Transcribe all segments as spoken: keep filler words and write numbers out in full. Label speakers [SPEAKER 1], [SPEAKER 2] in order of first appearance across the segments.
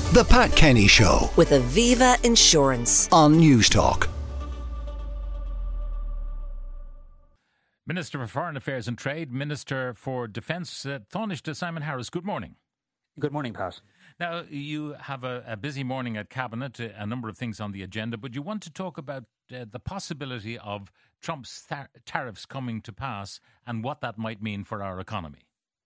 [SPEAKER 1] The Pat Kenny Show
[SPEAKER 2] with Aviva Insurance
[SPEAKER 1] on Newstalk.
[SPEAKER 3] Minister for Foreign Affairs and Trade, Minister for Defence, uh, Taoiseach Simon Harris. Good morning.
[SPEAKER 4] Good morning, Pat.
[SPEAKER 3] Now, you have a, a busy morning at Cabinet, a, a number of things on the agenda, but you want to talk about uh, the possibility of Trump's th- tariffs coming to pass and what that might mean for our economy.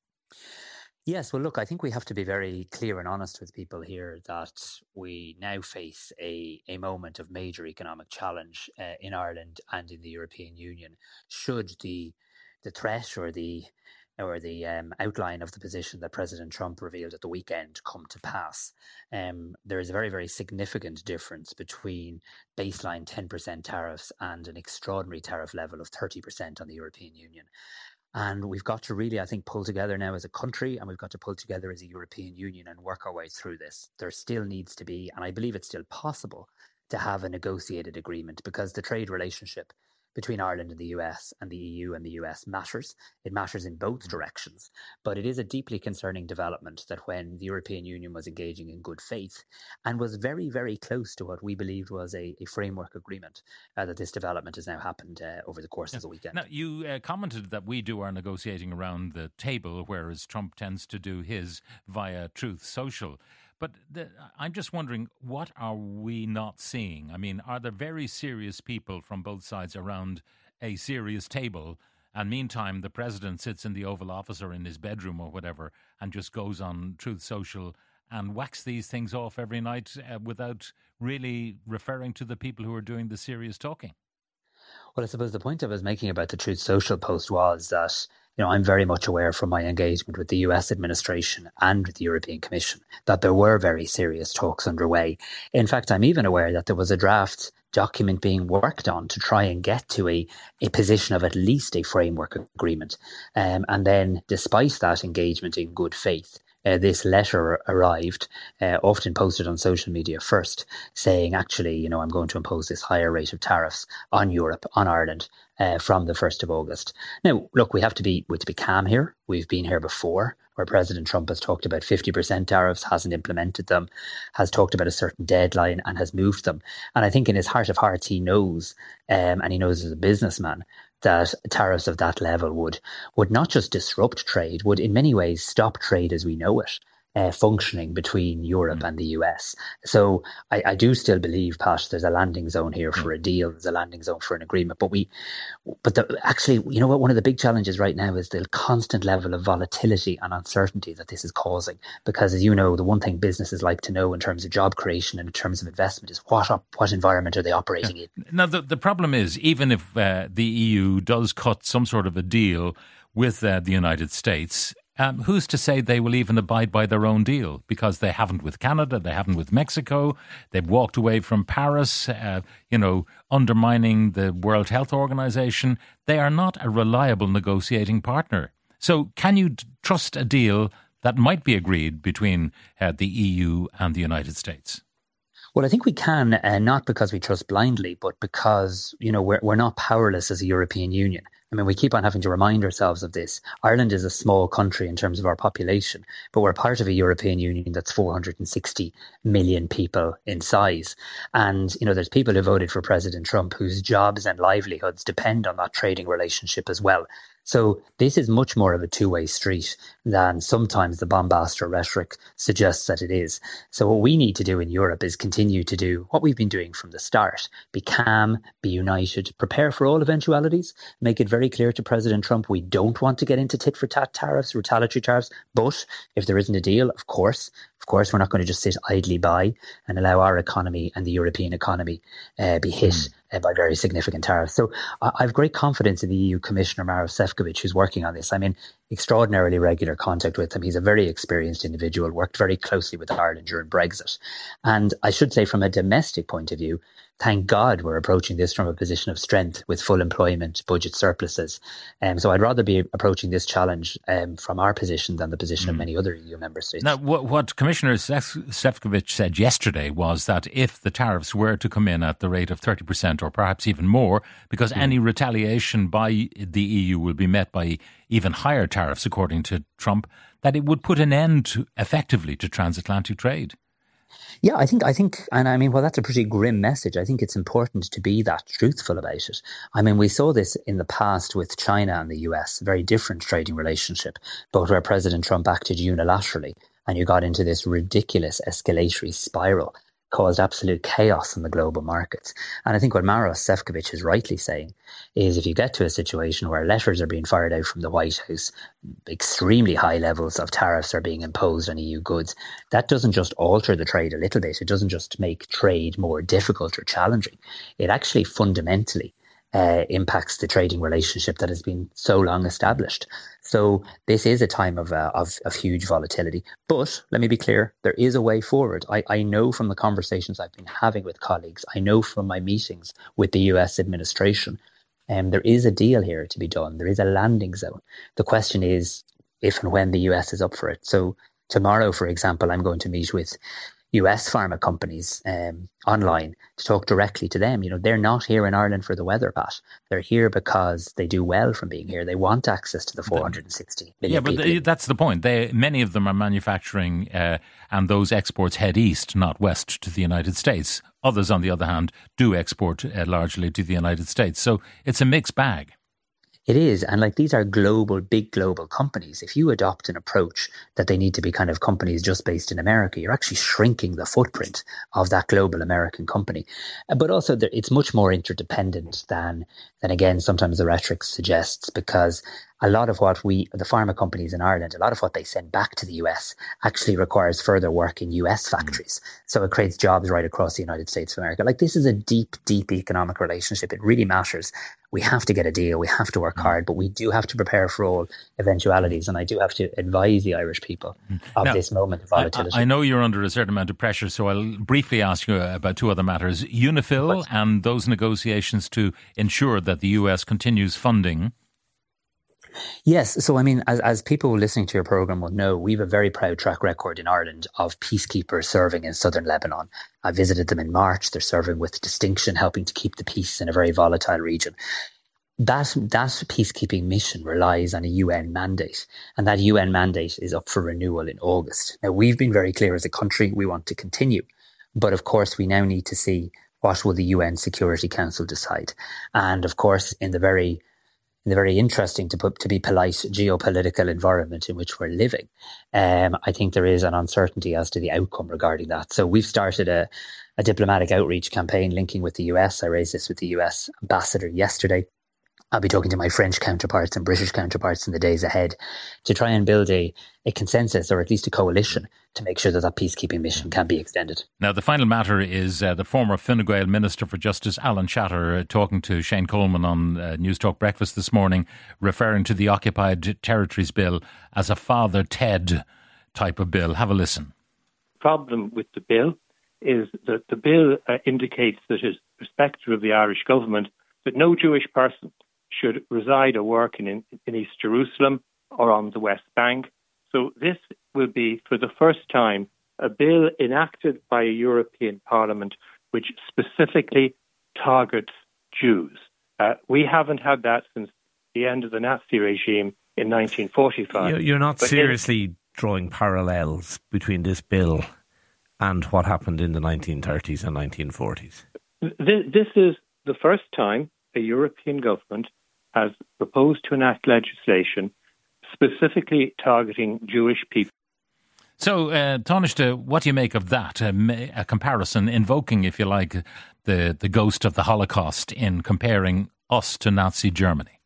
[SPEAKER 4] Yes, well, look, I think we have to be very clear and honest with people here that we now face a, a moment of major economic challenge uh, in Ireland and in the European Union. Should the the threat or the or the um, outline of the position that President Trump revealed at the weekend come to pass, um, there is a very, very significant difference between baseline ten percent tariffs and an extraordinary tariff level of thirty percent on the European Union. And we've got to really, I think, pull together now as a country, and we've got to pull together as a European Union and work our way through this. There still needs to be, and I believe it's still possible, to have a negotiated agreement, because the trade relationship between Ireland and the U S and the E U and the U S matters. It matters in both directions. But it is a deeply concerning development that when the European Union was engaging in good faith and was very, very close to what we believed was a, a framework agreement, uh, that this development has now happened uh, over the course
[SPEAKER 3] yeah.
[SPEAKER 4] of the weekend.
[SPEAKER 3] Now, you uh, commented that we do our negotiating around the table, whereas Trump tends to do his via Truth Social. But the, I'm just wondering, what are we not seeing? I mean, are there very serious people from both sides around a serious table, and meantime the president sits in the Oval Office or in his bedroom or whatever and just goes on Truth Social and whacks these things off every night uh, without really referring to the people who are doing the serious talking?
[SPEAKER 4] Well, I suppose the point I was making about the Truth Social post was that, you know, I'm very much aware from my engagement with the U S administration and with the European Commission that there were very serious talks underway. In fact, I'm even aware that there was a draft document being worked on to try and get to a, a position of at least a framework agreement. Um, and then, despite that engagement in good faith, Uh, this letter arrived, uh, often posted on social media first, saying, actually, you know, I'm going to impose this higher rate of tariffs on Europe, on Ireland, uh, from the first of August. Now, look, we have to be we have to be calm here. We've been here before, where President Trump has talked about fifty percent tariffs, hasn't implemented them, has talked about a certain deadline and has moved them. And I think in his heart of hearts, he knows, um, and he knows as a businessman, that tariffs of that level would would not just disrupt trade, would in many ways stop trade as we know it, uh, functioning between Europe mm. and the U S. So I, I do still believe, Pat, there's a landing zone here for a deal, there's a landing zone for an agreement. But we, but the, actually, you know what, one of the big challenges right now is the constant level of volatility and uncertainty that this is causing. Because as you know, the one thing businesses like to know in terms of job creation and in terms of investment is what up, what environment are they operating yeah. in?
[SPEAKER 3] Now, the, the problem is, even if uh, the E U does cut some sort of a deal with uh, the United States, Um, who's to say they will even abide by their own deal? Because they haven't with Canada, they haven't with Mexico. They've walked away from Paris, uh, you know, undermining the World Health Organization. They are not a reliable negotiating partner. So can you t- trust a deal that might be agreed between uh, the E U and the United States?
[SPEAKER 4] Well, I think we can, uh, not because we trust blindly, but because, you know, we're, we're not powerless as a European Union. I mean, we keep on having to remind ourselves of this. Ireland is a small country in terms of our population, but we're part of a European Union that's four hundred sixty million people in size. And, you know, there's people who voted for President Trump whose jobs and livelihoods depend on that trading relationship as well. So this is much more of a two-way street than sometimes the bombast or rhetoric suggests that it is. So what we need to do in Europe is continue to do what we've been doing from the start. Be calm, be united, prepare for all eventualities, make it very clear to President Trump we don't want to get into tit-for-tat tariffs, retaliatory tariffs, but if there isn't a deal, of course, Of course, we're not going to just sit idly by and allow our economy and the European economy uh, be hit mm. uh, by very significant tariffs. So I, I have great confidence in the E U Commissioner, Maroš Šefčovič, who's working on this. I'm in extraordinarily regular contact with him. He's a very experienced individual, worked very closely with Ireland during Brexit. And I should say, from a domestic point of view, thank God we're approaching this from a position of strength with full employment, budget surpluses. Um, so I'd rather be approaching this challenge um, from our position than the position mm. of many other E U member states.
[SPEAKER 3] Now, what, what Commissioner Šefčovič said yesterday was that if the tariffs were to come in at the rate of thirty percent or perhaps even more, because mm. any retaliation by the E U will be met by even higher tariffs, according to Trump, that it would put an end to, effectively to transatlantic trade.
[SPEAKER 4] Yeah, I think, I think, and I mean, well, that's a pretty grim message. I think it's important to be that truthful about it. I mean, we saw this in the past with China and the U S, a very different trading relationship, but where President Trump acted unilaterally and you got into this ridiculous escalatory spiral, caused absolute chaos in the global markets. And I think what Maros Sefcovic is rightly saying is if you get to a situation where letters are being fired out from the White House, extremely high levels of tariffs are being imposed on E U goods, that doesn't just alter the trade a little bit. It doesn't just make trade more difficult or challenging. It actually fundamentally uh, impacts the trading relationship that has been so long established. So this is a time of, uh, of of huge volatility. But let me be clear, there is a way forward. I, I know from the conversations I've been having with colleagues, I know from my meetings with the U S administration, um, there is a deal here to be done. There is a landing zone. The question is if and when the U S is up for it. So tomorrow, for example, I'm going to meet with U S pharma companies um, online to talk directly to them. You know, they're not here in Ireland for the weather, Pat. They're here because they do well from being here. They want access to the four hundred sixty million
[SPEAKER 3] Yeah, but
[SPEAKER 4] people.
[SPEAKER 3] they, that's the point. They, many of them are manufacturing uh, and those exports head east, not west to the United States. Others, on the other hand, do export uh, largely to the United States. So it's a mixed bag.
[SPEAKER 4] It is. And like these are global, big global companies. If you adopt an approach that they need to be kind of companies just based in America, you're actually shrinking the footprint of that global American company. But also there, it's much more interdependent than, than again, sometimes the rhetoric suggests, because a lot of what we, the pharma companies in Ireland, a lot of what they send back to the U S actually requires further work in U S factories. So it creates jobs right across the United States of America. Like this is a deep, deep economic relationship. It really matters. We have to get a deal. We have to work hard, but we do have to prepare for all eventualities. And I do have to advise the Irish people of
[SPEAKER 3] now,
[SPEAKER 4] this moment of volatility.
[SPEAKER 3] I, I know you're under a certain amount of pressure, so I'll briefly ask you about two other matters. UNIFIL and those negotiations to ensure that the U S continues funding.
[SPEAKER 4] Yes. So, I mean, as, as people listening to your programme will know, we have a very proud track record in Ireland of peacekeepers serving in southern Lebanon. I visited them in March. They're serving with distinction, helping to keep the peace in a very volatile region. That, that peacekeeping mission relies on a U N mandate, and that U N mandate is up for renewal in August. Now, we've been very clear as a country, we want to continue. But of course, we now need to see what will the U N Security Council decide. And of course, in the very in the very interesting, to put, to be polite, geopolitical environment in which we're living, um, I think there is an uncertainty as to the outcome regarding that. So we've started a, a diplomatic outreach campaign linking with the U S. I raised this with the U S ambassador yesterday. I'll be talking to my French counterparts and British counterparts in the days ahead to try and build a, a consensus, or at least a coalition, to make sure that that peacekeeping mission can be extended.
[SPEAKER 3] Now, the final matter is uh, the former Fine Gael Minister for Justice, Alan Shatter, uh, talking to Shane Coleman on uh, News Talk Breakfast this morning, referring to the Occupied Territories Bill as a Father Ted type of bill. Have a listen.
[SPEAKER 5] The problem with the bill is that the bill uh, indicates that it's respective of the Irish government that no Jewish person should reside or work in, in East Jerusalem or on the West Bank. So this will be, for the first time, a bill enacted by a European Parliament which specifically targets Jews. Uh, we haven't had that since the end of the Nazi regime in nineteen forty-five.
[SPEAKER 6] You're not
[SPEAKER 5] but
[SPEAKER 6] seriously in, drawing parallels between this bill and what happened in the nineteen thirties and nineteen forties?
[SPEAKER 5] This, this is the first time a European government has proposed to enact legislation specifically targeting Jewish people.
[SPEAKER 3] So, uh, Taoiseach, what do you make of that? A, a comparison, invoking, if you like, the, the ghost of the Holocaust in comparing us to Nazi Germany?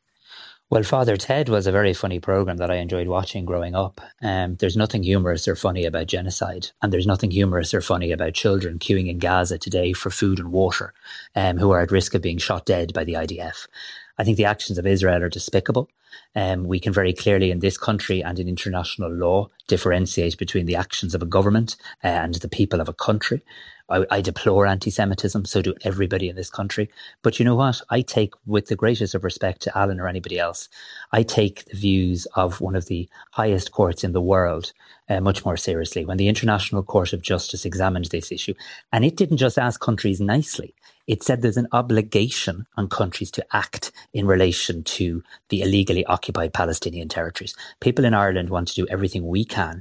[SPEAKER 4] Well, Father Ted was a very funny programme that I enjoyed watching growing up. Um, there's nothing humorous or funny about genocide, and there's nothing humorous or funny about children queuing in Gaza today for food and water, um, who are at risk of being shot dead by the I D F. I think the actions of Israel are despicable. Um, we can very clearly in this country and in international law differentiate between the actions of a government uh, and the people of a country. I, I deplore anti-Semitism, so do everybody in this country. But you know what? I take, with the greatest of respect to Alan or anybody else, I take the views of one of the highest courts in the world uh, much more seriously. When the International Court of Justice examined this issue, and it didn't just ask countries nicely, it said there's an obligation on countries to act in relation to the illegally occupied Palestinian territories. People in Ireland want to do everything we can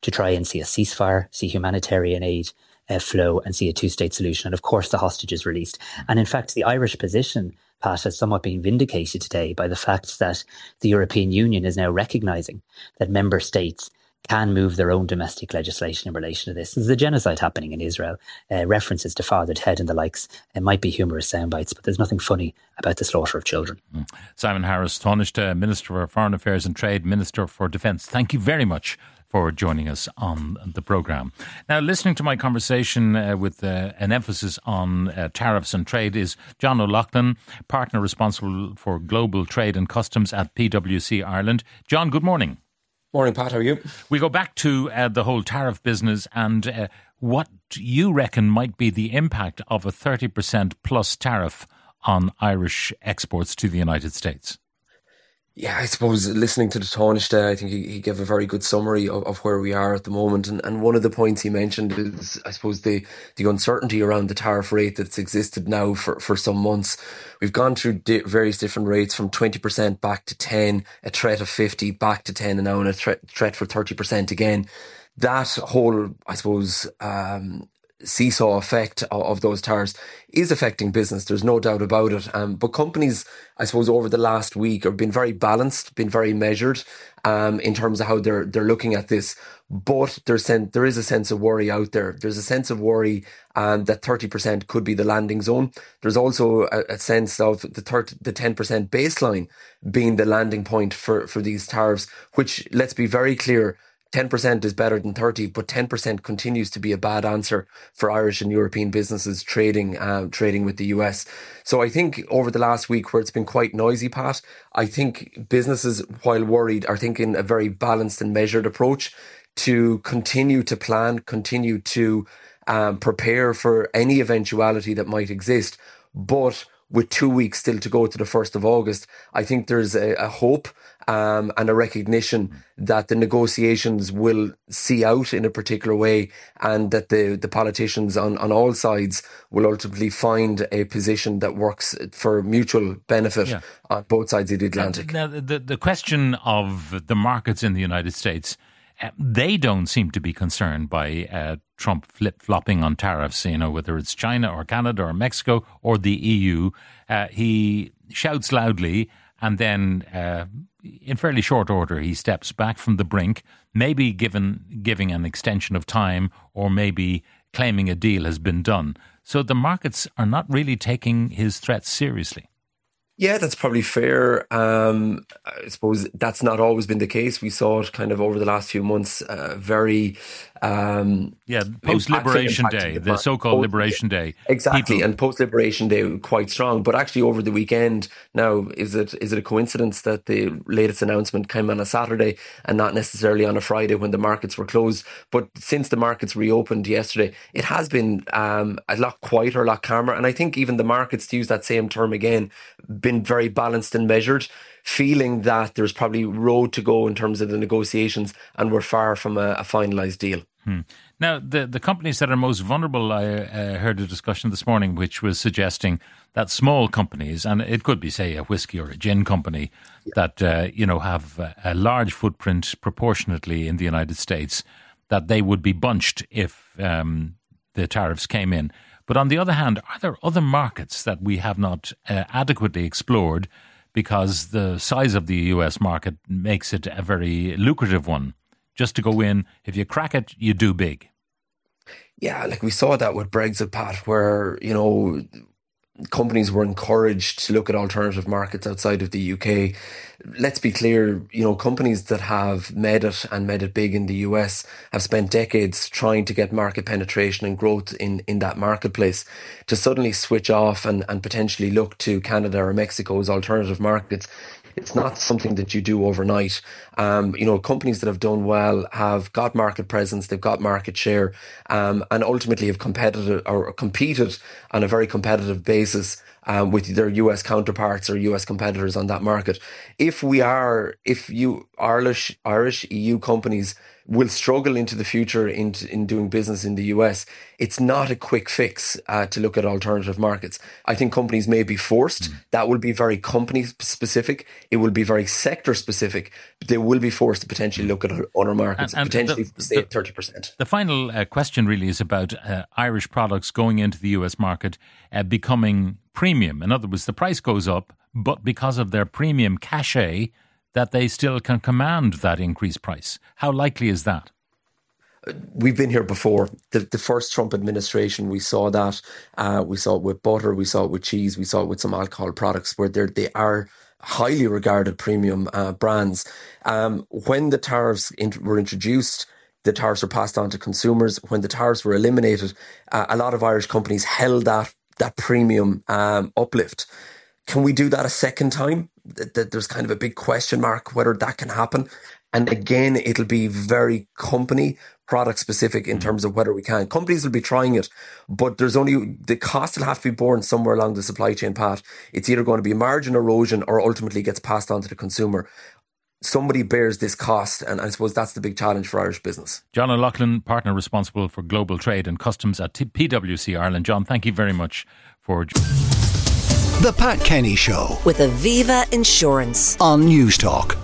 [SPEAKER 4] to try and see a ceasefire, see humanitarian aid uh, flow and see a two-state solution. And of course, the hostages released. And in fact, the Irish position, Pat, has somewhat been vindicated today by the fact that the European Union is now recognising that member states can move their own domestic legislation in relation to this. There's a genocide happening in Israel. Uh, references to Father Ted and the likes. It might be humorous sound bites, but there's nothing funny about the slaughter of children. Mm.
[SPEAKER 3] Simon Harris, Taoiseach, Minister for Foreign Affairs and Trade, Minister for Defence. Thank you very much for joining us on the programme. Now, listening to my conversation uh, with uh, an emphasis on uh, tariffs and trade is John O'Loughlin, partner responsible for global trade and customs at P W C Ireland. John, good morning.
[SPEAKER 7] Morning, Pat. How are you?
[SPEAKER 3] We go back to uh, the whole tariff business and uh, what you reckon might be the impact of a thirty percent plus tariff on Irish exports to the United States.
[SPEAKER 7] Yeah, I suppose listening to the Taoiseach, I think he, he gave a very good summary of, of where we are at the moment. And, and one of the points he mentioned is, I suppose, the, the uncertainty around the tariff rate that's existed now for, for some months. We've gone through di- various different rates from twenty percent back to ten, a threat of fifty, back to ten, and now a threat, threat for thirty percent again. That whole, I suppose, um, seesaw effect of, of those tariffs is affecting business. There's no doubt about it. Um, but companies, I suppose, over the last week have been very balanced, been very measured um, in terms of how they're they're looking at this. But there's sen- there is a sense of worry out there. There's a sense of worry um, that thirty percent could be the landing zone. There's also a, a sense of the thirty, the ten percent baseline being the landing point for, for these tariffs, which, let's be very clear, ten percent is better than thirty, but ten percent continues to be a bad answer for Irish and European businesses trading uh, trading with the U S. So I think over the last week where it's been quite noisy, Pat, I think businesses, while worried, are taking a very balanced and measured approach to continue to plan, continue to um, prepare for any eventuality that might exist. But with two weeks still to go to the first of August, I think there's a, a hope um, and a recognition that the negotiations will see out in a particular way and that the, the politicians on, on all sides will ultimately find a position that works for mutual benefit yeah. on both sides of the Atlantic.
[SPEAKER 3] Now, the, the question of the markets in the United States, uh, they don't seem to be concerned by uh, Trump flip-flopping on tariffs, you know, whether it's China or Canada or Mexico or the E U. Uh, he shouts loudly and then uh, in fairly short order he steps back from the brink, maybe given giving an extension of time or maybe claiming a deal has been done. So the markets are not really taking his threats seriously.
[SPEAKER 7] Yeah, that's probably fair. Um, I suppose that's not always been the case. We saw it kind of over the last few months, uh, very... Um,
[SPEAKER 3] yeah, post-Liberation Day, the, the so-called post, Liberation Day.
[SPEAKER 7] Exactly,
[SPEAKER 3] People...
[SPEAKER 7] and post-Liberation Day, quite strong. But actually over the weekend, now, is it is it a coincidence that the latest announcement came on a Saturday and not necessarily on a Friday when the markets were closed? But since the markets reopened yesterday, it has been um, a lot quieter, a lot calmer. And I think even the markets, to use that same term again, been very balanced and measured, feeling that there's probably road to go in terms of the negotiations and we're far from a, a finalised deal.
[SPEAKER 3] Hmm. Now, the, the companies that are most vulnerable, I uh, heard a discussion this morning which was suggesting that small companies, and it could be, say, a whiskey or a gin company, yeah. that, uh, you know, have a, a large footprint proportionately in the United States, that they would be bunched if um, the tariffs came in. But on the other hand, are there other markets that we have not uh, adequately explored because the size of the U S market makes it a very lucrative one? Just to go in, if you crack it, you do big.
[SPEAKER 7] Yeah, like we saw that with Brexit, Pat, where, you know, companies were encouraged to look at alternative markets outside of the U K. Let's be clear, you know, companies that have made it and made it big in the U S have spent decades trying to get market penetration and growth in, in that marketplace. To suddenly switch off and, and potentially look to Canada or Mexico as alternative markets, it's not something that you do overnight. Um, you know, companies that have done well have got market presence, they've got market share, um, and ultimately have competitive or competed on a very competitive basis um, with their U S counterparts or U S competitors on that market. If we are, if you Irish, Irish E U companies will struggle into the future in, in doing business in the U S, it's not a quick fix uh, to look at alternative markets. I think companies may be forced. Mm. That will be very company specific. It will be very sector specific. But they will be forced to potentially look at other markets, and, and potentially the, stay at thirty percent.
[SPEAKER 3] The final uh, question really is about uh, Irish products going into the U S market uh, becoming premium. In other words, the price goes up, but because of their premium cachet, that they still can command that increased price. How likely is that?
[SPEAKER 7] We've been here before. The, the first Trump administration, we saw that. Uh, we saw it with butter, we saw it with cheese, we saw it with some alcohol products where they are highly regarded premium uh, brands. Um, when the tariffs in, were introduced, the tariffs were passed on to consumers. When the tariffs were eliminated, uh, a lot of Irish companies held that, that premium um, uplift. Can we do that a second time? There's kind of a big question mark whether that can happen. And again, it'll be very company, product specific in terms of whether we can. Companies will be trying it, but there's only, the cost will have to be borne somewhere along the supply chain path. It's either going to be margin erosion or ultimately gets passed on to the consumer. Somebody bears this cost, and I suppose that's the big challenge for Irish business.
[SPEAKER 3] John O'Loughlin, partner responsible for global trade and customs at P W C Ireland. John, thank you very much for...
[SPEAKER 1] The Pat Kenny Show
[SPEAKER 2] with Aviva Insurance
[SPEAKER 1] on News Talk.